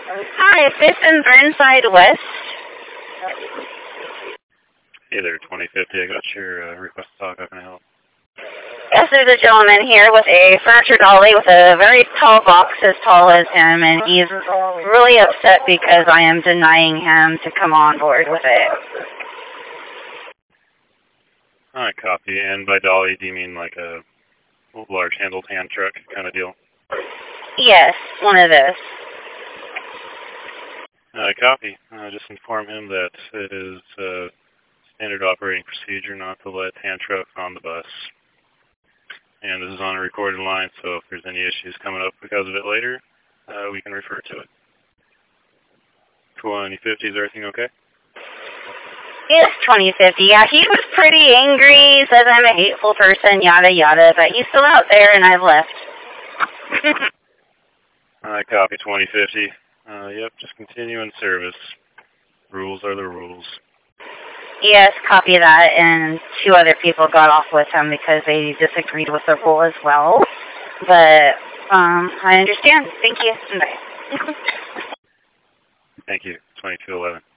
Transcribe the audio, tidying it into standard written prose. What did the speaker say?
Hi, 5th and Burnside West. Hey there, 2050. I got your request to talk. How can I help? Yes, there's a gentleman here with a furniture dolly with a very tall box as tall as him, and he's really upset because I am denying him to come on board with it. Alright, copy. And by dolly, do you mean like a large handled hand truck kind of deal? Yes, one of those. Copy. Just inform him that it is standard operating procedure not to let hand trucks on the bus. And this is on a recorded line, so if there's any issues coming up because of it later, we can refer to it. 2050, is everything okay? Yes, 2050. Yeah, he was pretty angry, says I'm a hateful person, yada yada, but he's still out there and I've left. Copy 2050. Yep, just continue in service. Rules are the rules. Yes, copy that, and 2 other people got off with him because they disagreed with the rule as well. But, I understand. Thank you. Bye. Thank you. 2211.